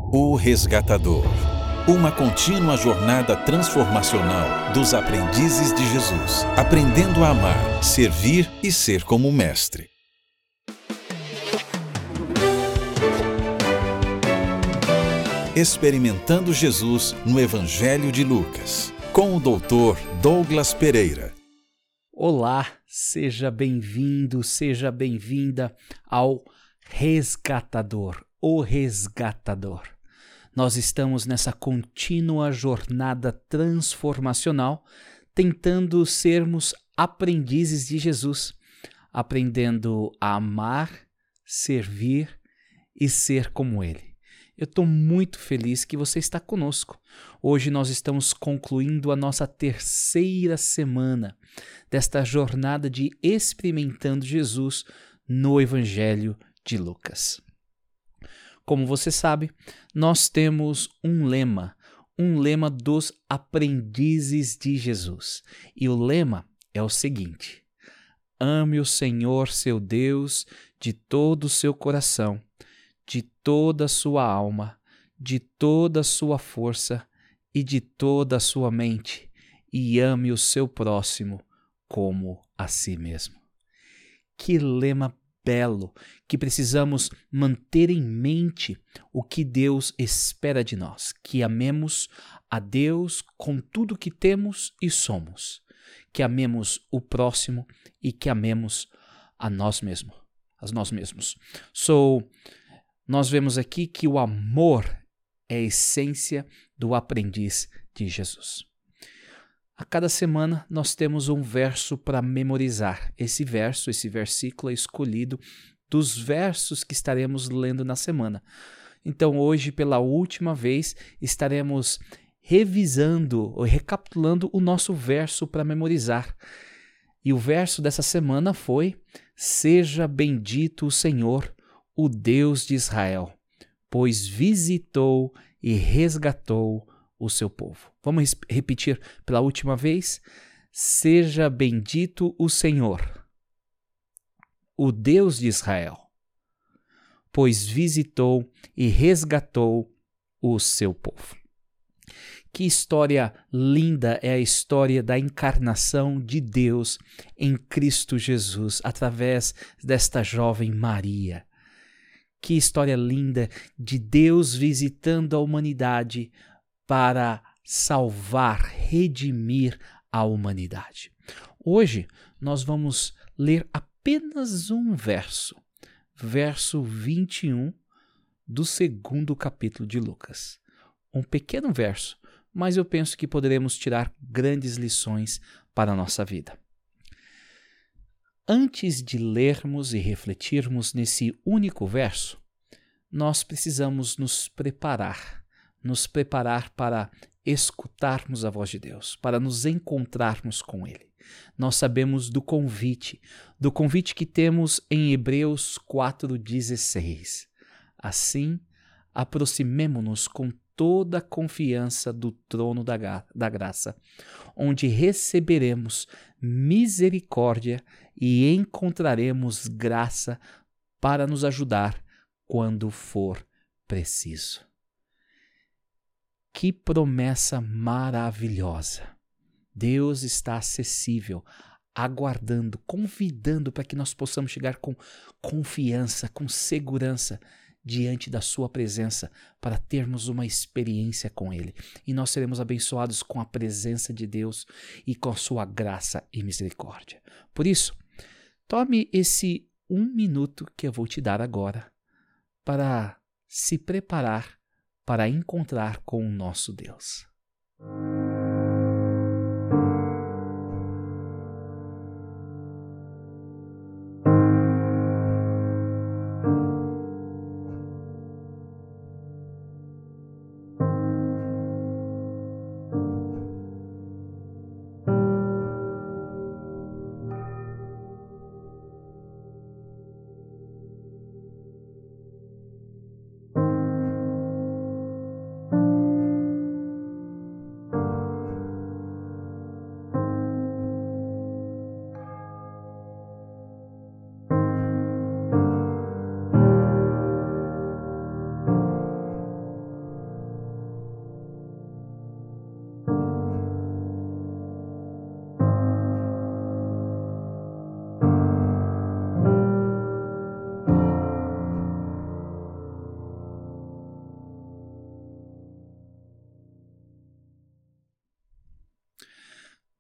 O Resgatador. Uma contínua jornada transformacional dos aprendizes de Jesus, aprendendo a amar, servir e ser como o Mestre. Experimentando Jesus no Evangelho de Lucas, com o Dr. Douglas Pereira. Olá, seja bem-vindo, seja bem-vinda ao Resgatador, o Resgatador. Nós estamos nessa contínua jornada transformacional, tentando sermos aprendizes de Jesus, aprendendo a amar, servir e ser como Ele. Eu estou muito feliz que você está conosco. Hoje nós estamos concluindo a nossa terceira semana desta jornada de experimentando Jesus no Evangelho de Lucas. Como você sabe, nós temos um lema dos aprendizes de Jesus. E o lema é o seguinte: ame o Senhor seu Deus de todo o seu coração, de toda a sua alma, de toda a sua força e de toda a sua mente, e ame o seu próximo como a si mesmo. Que lema belo, que precisamos manter em mente o que Deus espera de nós, que amemos a Deus com tudo que temos e somos, que amemos o próximo e que amemos a nós mesmos. Nós vemos aqui que o amor é a essência do aprendiz de Jesus. A cada semana nós temos um verso para memorizar. Esse versículo é escolhido dos versos que estaremos lendo na semana. Então hoje, pela última vez, estaremos revisando ou recapitulando o nosso verso para memorizar. E o verso dessa semana foi: Seja bendito o Senhor, o Deus de Israel, pois visitou e resgatou o seu povo. Vamos repetir pela última vez? Seja bendito o Senhor, o Deus de Israel, pois visitou e resgatou o seu povo. Que história linda é a história da encarnação de Deus em Cristo Jesus, através desta jovem Maria. Que história linda de Deus visitando a humanidade para salvar, redimir a humanidade. Hoje nós vamos ler apenas um verso 21 do 2º capítulo de Lucas. Um pequeno verso, mas eu penso que poderemos tirar grandes lições para a nossa vida. Antes de lermos e refletirmos nesse único verso, nós precisamos nos preparar para escutarmos a voz de Deus, para nos encontrarmos com Ele. Nós sabemos do convite que temos em Hebreus 4,16. Assim, aproximemo-nos com toda a confiança do trono da graça, onde receberemos misericórdia e encontraremos graça para nos ajudar quando for preciso. Que promessa maravilhosa! Deus está acessível, aguardando, convidando para que nós possamos chegar com confiança, com segurança diante da sua presença, para termos uma experiência com Ele. E nós seremos abençoados com a presença de Deus e com a sua graça e misericórdia. Por isso, tome esse 1 minuto que eu vou te dar agora para se preparar para encontrar com o nosso Deus.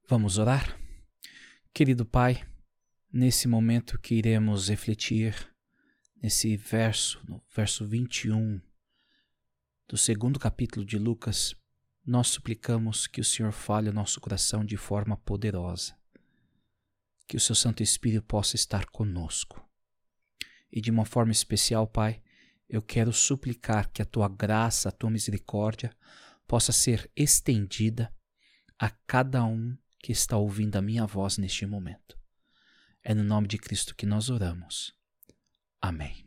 Vamos orar? Querido Pai, nesse momento que iremos refletir nesse verso, no verso 21 do segundo capítulo de Lucas, nós suplicamos que o Senhor fale o nosso coração de forma poderosa, que o Seu Santo Espírito possa estar conosco. E de uma forma especial, Pai, eu quero suplicar que a Tua graça, a Tua misericórdia possa ser estendida a cada um que está ouvindo a minha voz neste momento. É no nome de Cristo que nós oramos. Amém.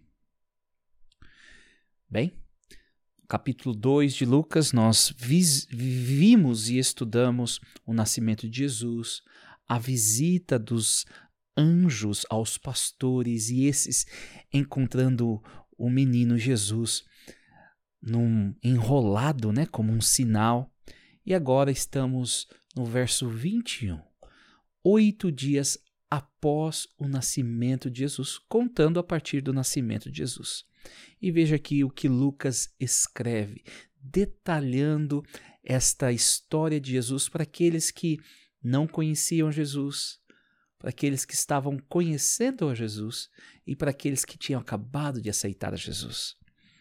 Bem, no capítulo 2 de Lucas, nós vimos e estudamos o nascimento de Jesus, a visita dos anjos aos pastores e esses encontrando o menino Jesus enrolado, como um sinal. E agora estamos no verso 21, 8 dias após o nascimento de Jesus, contando a partir do nascimento de Jesus. E veja aqui o que Lucas escreve, detalhando esta história de Jesus para aqueles que não conheciam Jesus, para aqueles que estavam conhecendo a Jesus e para aqueles que tinham acabado de aceitar a Jesus.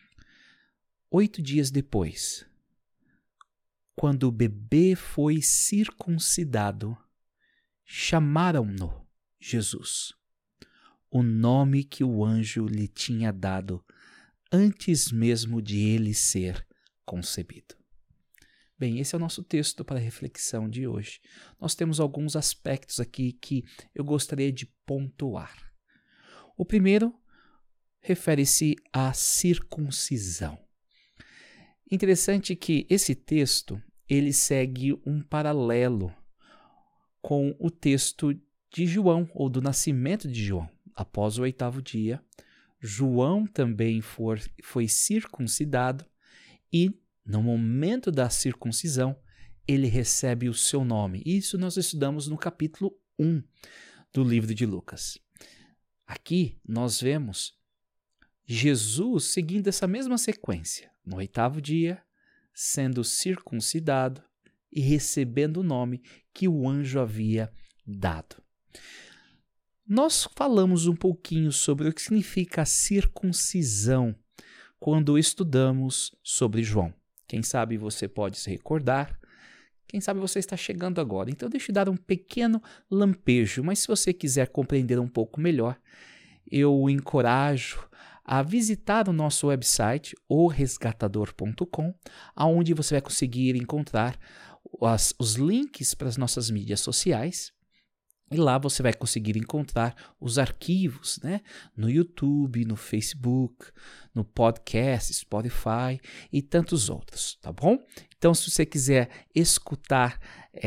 8 dias depois, quando o bebê foi circuncidado, chamaram-no Jesus, o nome que o anjo lhe tinha dado antes mesmo de ele ser concebido. Bem, esse é o nosso texto para a reflexão de hoje. Nós temos alguns aspectos aqui que eu gostaria de pontuar. O primeiro refere-se à circuncisão. Interessante que esse texto ele segue um paralelo com o texto de João, ou do nascimento de João. Após o 8º dia, João também foi circuncidado e, no momento da circuncisão, ele recebe o seu nome. Isso nós estudamos no capítulo 1 do livro de Lucas. Aqui nós vemos Jesus seguindo essa mesma sequência. No 8º dia, sendo circuncidado e recebendo o nome que o anjo havia dado. Nós falamos um pouquinho sobre o que significa a circuncisão quando estudamos sobre João. Quem sabe você pode se recordar, quem sabe você está chegando agora. Então deixa eu dar um pequeno lampejo, mas se você quiser compreender um pouco melhor, eu o encorajo a visitar o nosso website, oresgatador.com, onde você vai conseguir encontrar os links para as nossas mídias sociais. E lá você vai conseguir encontrar os arquivos, no YouTube, no Facebook, no podcast, Spotify e tantos outros, tá bom? Então, se você quiser escutar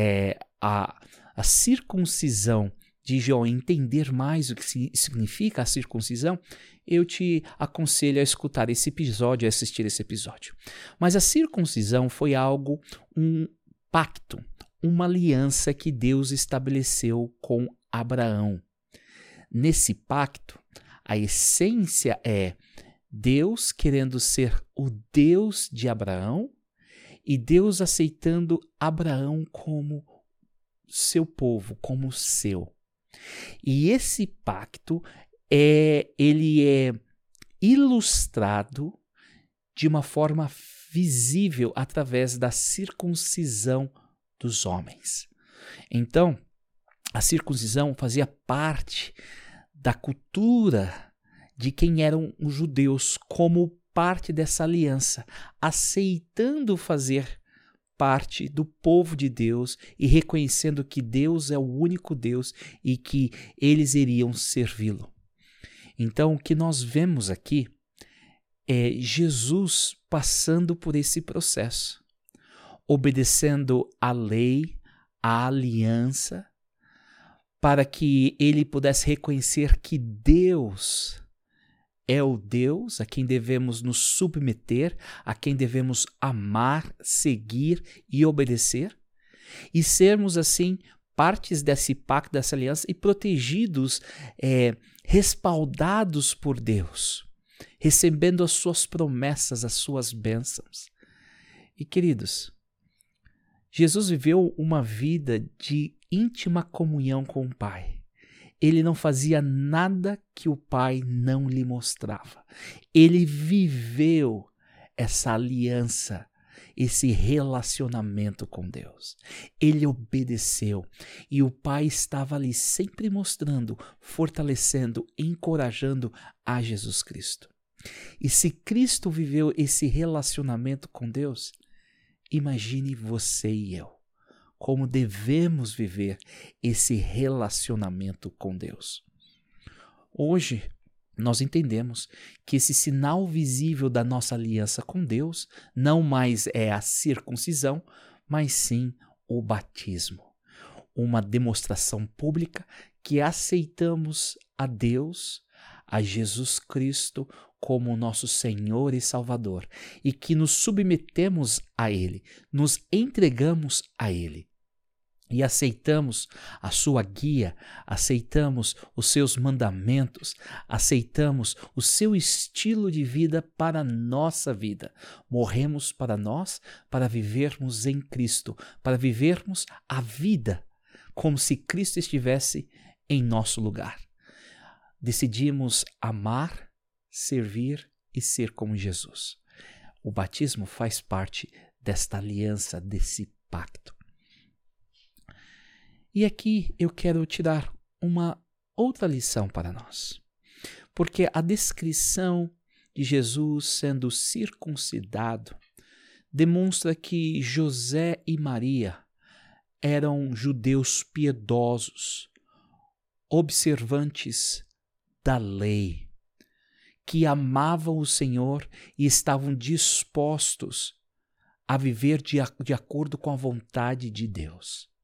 a circuncisão de João, entender mais o que significa a circuncisão, eu te aconselho a escutar esse episódio, a assistir esse episódio. Mas a circuncisão foi um pacto, uma aliança que Deus estabeleceu com Abraão. Nesse pacto, a essência é Deus querendo ser o Deus de Abraão e Deus aceitando Abraão como seu povo, como seu. E esse pacto ele é ilustrado de uma forma visível através da circuncisão dos homens. Então, a circuncisão fazia parte da cultura de quem eram os judeus, como parte dessa aliança, aceitando fazer parte do povo de Deus e reconhecendo que Deus é o único Deus e que eles iriam servi-lo. Então, o que nós vemos aqui é Jesus passando por esse processo, obedecendo à lei, à aliança, para que ele pudesse reconhecer que Deus é o Deus a quem devemos nos submeter, a quem devemos amar, seguir e obedecer, e sermos assim partes desse pacto, dessa aliança e protegidos, respaldados por Deus, recebendo as suas promessas, as suas bênçãos. E queridos, Jesus viveu uma vida de íntima comunhão com o Pai. Ele não fazia nada que o Pai não lhe mostrava. Ele viveu essa aliança, esse relacionamento com Deus. Ele obedeceu e o Pai estava ali sempre mostrando, fortalecendo, encorajando a Jesus Cristo. E se Cristo viveu esse relacionamento com Deus, imagine você e eu, como devemos viver esse relacionamento com Deus. Hoje, nós entendemos que esse sinal visível da nossa aliança com Deus não mais é a circuncisão, mas sim o batismo. Uma demonstração pública que aceitamos a Deus, a Jesus Cristo, como nosso Senhor e Salvador, e que nos submetemos a Ele, nos entregamos a Ele. E aceitamos a sua guia, aceitamos os seus mandamentos, aceitamos o seu estilo de vida para a nossa vida. Morremos para nós, para vivermos em Cristo, para vivermos a vida como se Cristo estivesse em nosso lugar. Decidimos amar, servir e ser como Jesus. O batismo faz parte desta aliança, desse pacto. E aqui eu quero tirar uma outra lição para nós. Porque a descrição de Jesus sendo circuncidado demonstra que José e Maria eram judeus piedosos, observantes da lei, que amavam o Senhor e estavam dispostos a viver de acordo com a vontade de Deus.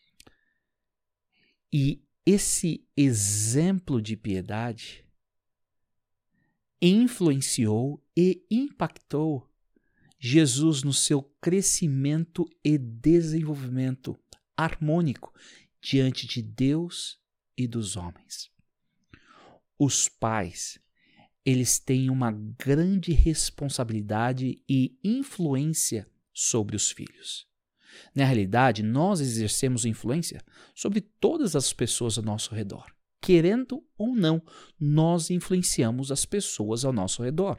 E esse exemplo de piedade influenciou e impactou Jesus no seu crescimento e desenvolvimento harmônico diante de Deus e dos homens. Os pais, eles têm uma grande responsabilidade e influência sobre os filhos. Na realidade, nós exercemos influência sobre todas as pessoas ao nosso redor. Querendo ou não, nós influenciamos as pessoas ao nosso redor.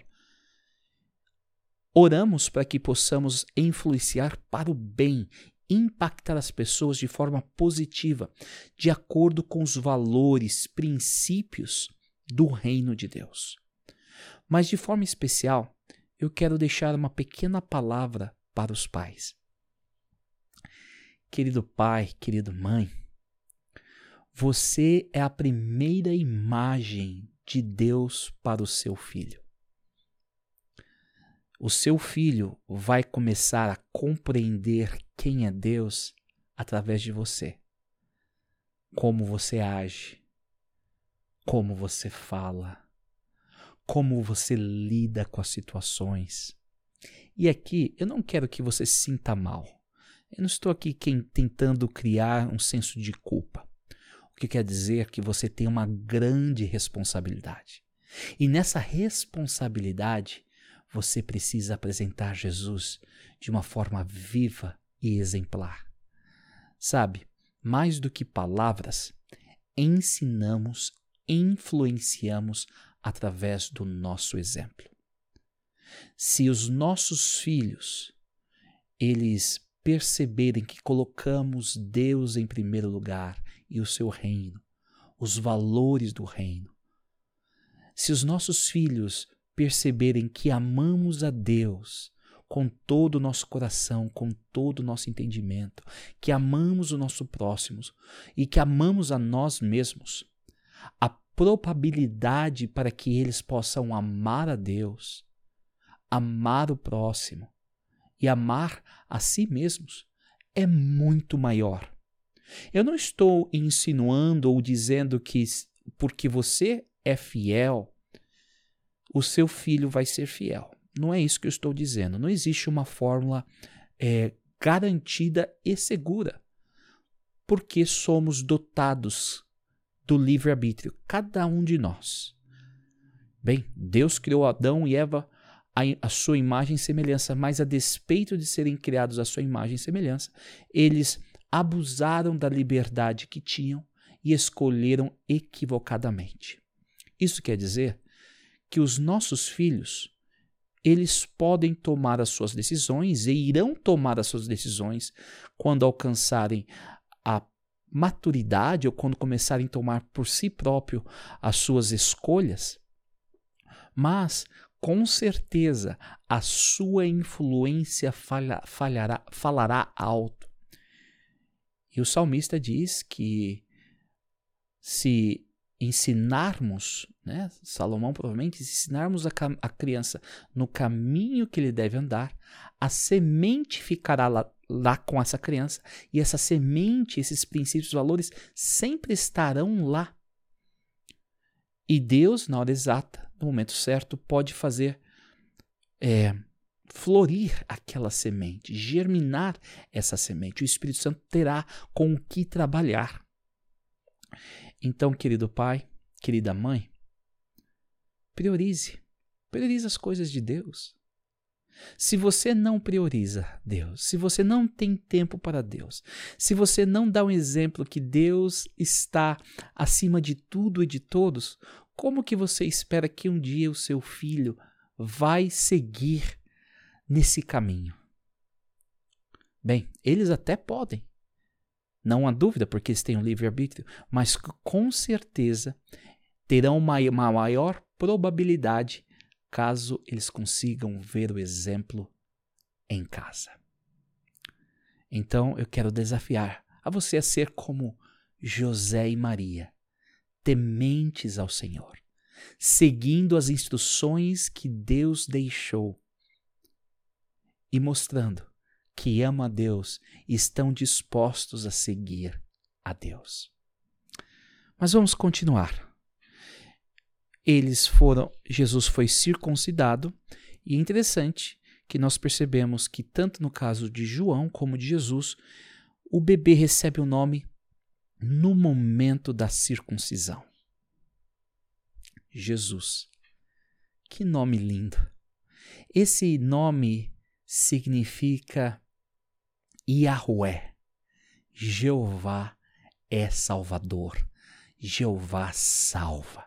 Oramos para que possamos influenciar para o bem, impactar as pessoas de forma positiva, de acordo com os valores, princípios do reino de Deus. Mas de forma especial, eu quero deixar uma pequena palavra para os pais. Querido pai, querida mãe, você é a primeira imagem de Deus para o seu filho. O seu filho vai começar a compreender quem é Deus através de você. Como você age, como você fala, como você lida com as situações. E aqui eu não quero que você se sinta mal. Eu não estou aqui tentando criar um senso de culpa. O que quer dizer que você tem uma grande responsabilidade. E nessa responsabilidade, você precisa apresentar Jesus de uma forma viva e exemplar. Sabe, mais do que palavras, ensinamos, influenciamos através do nosso exemplo. Se os nossos filhos, eles perceberem que colocamos Deus em primeiro lugar e o seu reino, os valores do reino. Se os nossos filhos perceberem que amamos a Deus com todo o nosso coração, com todo o nosso entendimento, que amamos o nosso próximo e que amamos a nós mesmos, a probabilidade para que eles possam amar a Deus, amar o próximo e amar a si mesmos é muito maior. Eu não estou insinuando ou dizendo que porque você é fiel, o seu filho vai ser fiel. Não é isso que eu estou dizendo. Não existe uma fórmula garantida e segura, porque somos dotados do livre-arbítrio, cada um de nós. Bem, Deus criou Adão e Eva a sua imagem e semelhança, mas a despeito de serem criados à sua imagem e semelhança, eles abusaram da liberdade que tinham e escolheram equivocadamente. Isso quer dizer que os nossos filhos, eles podem tomar as suas decisões e irão tomar as suas decisões quando alcançarem a maturidade ou quando começarem a tomar por si próprio as suas escolhas, mas com certeza a sua influência falará alto. E o salmista diz que se ensinarmos, Salomão provavelmente, se ensinarmos a criança no caminho que ele deve andar, a semente ficará lá com essa criança, e essa semente, esses princípios, valores, sempre estarão lá. E Deus, na hora exata, no momento certo, pode fazer florir aquela semente, germinar essa semente. O Espírito Santo terá com o que trabalhar. Então, querido pai, querida mãe, priorize as coisas de Deus. Se você não prioriza Deus, se você não tem tempo para Deus, se você não dá um exemplo que Deus está acima de tudo e de todos, como que você espera que um dia o seu filho vai seguir nesse caminho? Bem, eles até podem, não há dúvida, porque eles têm um livre-arbítrio, mas com certeza terão uma maior probabilidade caso eles consigam ver o exemplo em casa. Então eu quero desafiar a você a ser como José e Maria, tementes ao Senhor, seguindo as instruções que Deus deixou e mostrando que amam a Deus e estão dispostos a seguir a Deus. Mas vamos continuar. Jesus foi circuncidado, e é interessante que nós percebemos que tanto no caso de João como de Jesus, o bebê recebe o nome no momento da circuncisão. Jesus. Que nome lindo! Esse nome significa Yahweh. Jeová é Salvador. Jeová salva.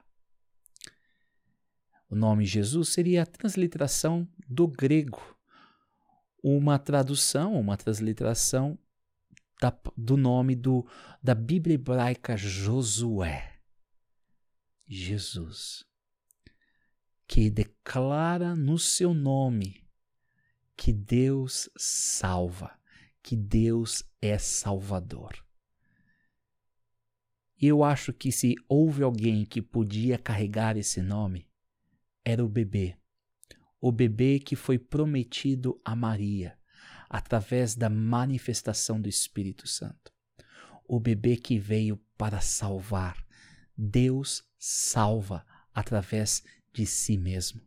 O nome Jesus seria a transliteração do grego, uma transliteração do nome da Bíblia hebraica Josué. Jesus, que declara no seu nome que Deus salva, que Deus é Salvador. E eu acho que se houve alguém que podia carregar esse nome, era o bebê que foi prometido a Maria, através da manifestação do Espírito Santo. O bebê que veio para salvar. Deus salva através de si mesmo.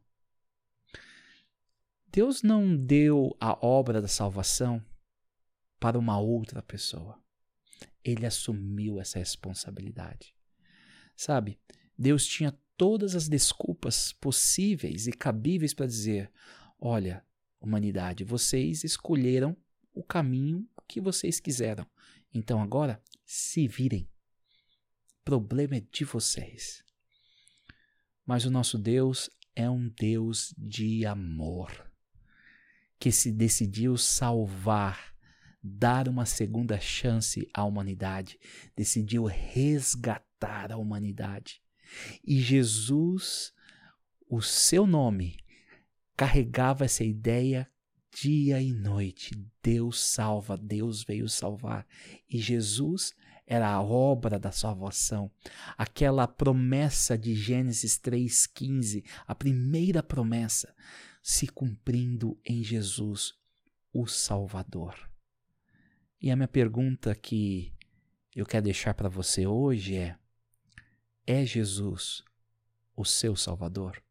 Deus não deu a obra da salvação para uma outra pessoa. Ele assumiu essa responsabilidade. Sabe, Deus tinha todas as desculpas possíveis e cabíveis para dizer: olha, humanidade, vocês escolheram o caminho que vocês quiseram. Então agora se virem. O problema é de vocês. Mas o nosso Deus é um Deus de amor, que se decidiu salvar, dar uma segunda chance à humanidade, decidiu resgatar a humanidade. E Jesus, o seu nome, carregava essa ideia dia e noite. Deus salva, Deus veio salvar. E Jesus era a obra da salvação. Aquela promessa de Gênesis 3,15, a primeira promessa, se cumprindo em Jesus, o Salvador. E a minha pergunta que eu quero deixar para você hoje é Jesus o seu Salvador?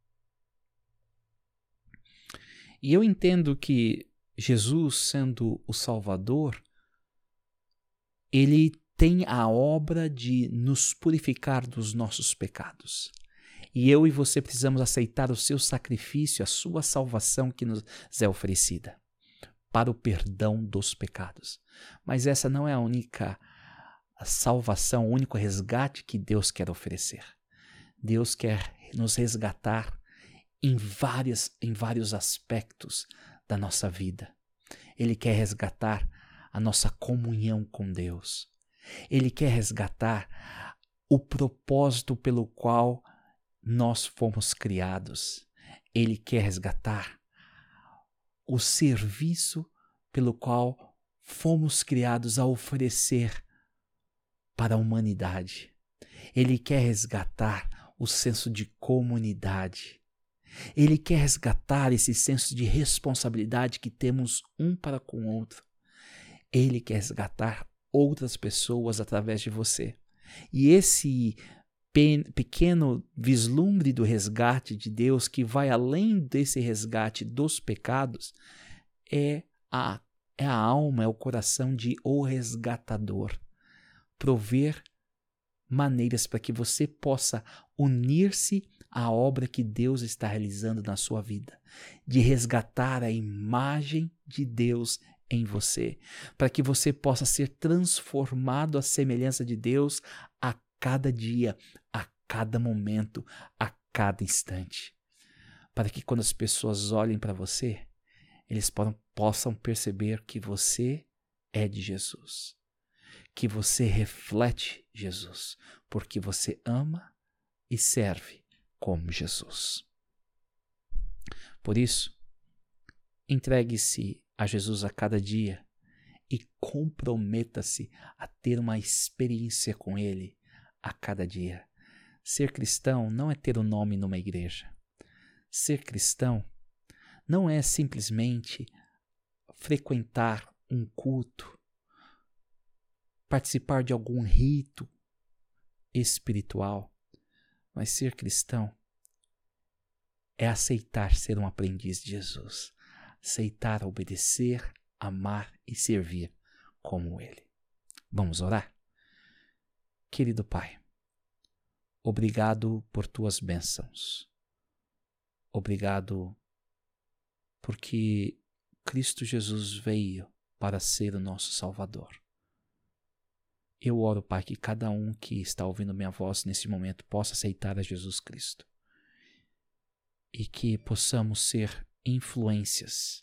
E eu entendo que Jesus, sendo o Salvador, ele tem a obra de nos purificar dos nossos pecados. E eu e você precisamos aceitar o seu sacrifício, a sua salvação que nos é oferecida. para o perdão dos pecados. Mas essa não é a única salvação, o único resgate que Deus quer oferecer. Deus quer nos resgatar em vários aspectos da nossa vida. Ele quer resgatar a nossa comunhão com Deus. Ele quer resgatar o propósito pelo qual nós fomos criados. Ele quer resgatar o serviço pelo qual fomos criados a oferecer para a humanidade. Ele quer resgatar o senso de comunidade. Ele quer resgatar esse senso de responsabilidade que temos um para com o outro. Ele quer resgatar outras pessoas através de você. E esse pequeno vislumbre do resgate de Deus, que vai além desse resgate dos pecados, é a alma, é o coração de o resgatador. Prover maneiras para que você possa unir-se à obra que Deus está realizando na sua vida, de resgatar a imagem de Deus em você, para que você possa ser transformado à semelhança de Deus a cada dia, a cada momento, a cada instante, para que quando as pessoas olhem para você, eles possam perceber que você é de Jesus, que você reflete Jesus, porque você ama e serve como Jesus. Por isso, entregue-se a Jesus a cada dia e comprometa-se a ter uma experiência com Ele a cada dia. Ser cristão não é ter um nome numa igreja. Ser cristão não é simplesmente frequentar um culto, participar de algum rito espiritual, mas ser cristão é aceitar ser um aprendiz de Jesus, aceitar obedecer, amar e servir como Ele. Vamos orar? Querido Pai, obrigado por Tuas bênçãos. Obrigado porque Cristo Jesus veio para ser o nosso Salvador. Eu oro, Pai, que cada um que está ouvindo minha voz nesse momento possa aceitar a Jesus Cristo e que possamos ser influências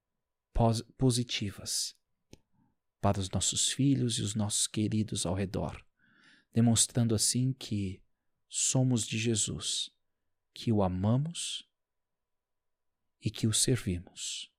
positivas para os nossos filhos e os nossos queridos ao redor, demonstrando assim que somos de Jesus, que o amamos e que o servimos,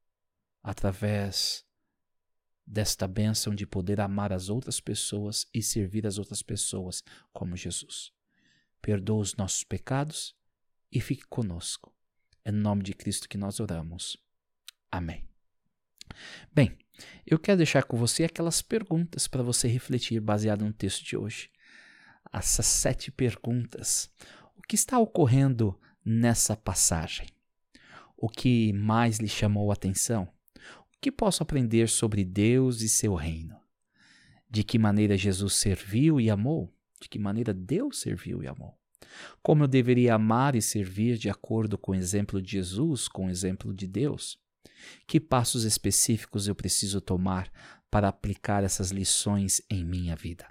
através desta bênção de poder amar as outras pessoas e servir as outras pessoas como Jesus. Perdoa os nossos pecados e fique conosco. É no nome de Cristo que nós oramos. Amém. Bem, eu quero deixar com você aquelas perguntas para você refletir baseado no texto de hoje. Essas 7 perguntas. O que está ocorrendo nessa passagem? O que mais lhe chamou a atenção? O que posso aprender sobre Deus e seu reino? De que maneira Jesus serviu e amou? De que maneira Deus serviu e amou? Como eu deveria amar e servir de acordo com o exemplo de Jesus, com o exemplo de Deus? Que passos específicos eu preciso tomar para aplicar essas lições em minha vida?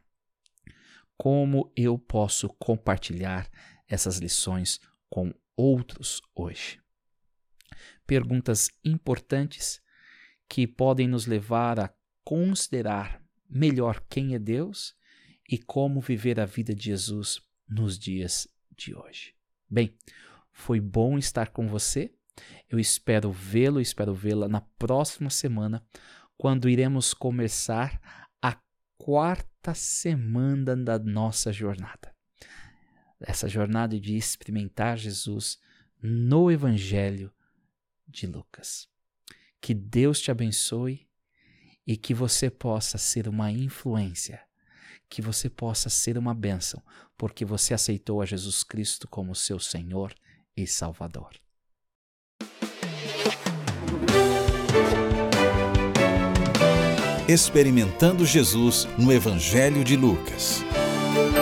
Como eu posso compartilhar essas lições com outros hoje? Perguntas importantes que podem nos levar a considerar melhor quem é Deus e como viver a vida de Jesus nos dias de hoje. Bem, foi bom estar com você. Eu espero vê-lo, espero vê-la na próxima semana, quando iremos começar a 4ª semana da nossa jornada. Essa jornada de experimentar Jesus no Evangelho de Lucas. Que Deus te abençoe e que você possa ser uma influência, que você possa ser uma bênção, porque você aceitou a Jesus Cristo como seu Senhor e Salvador. Experimentando Jesus no Evangelho de Lucas.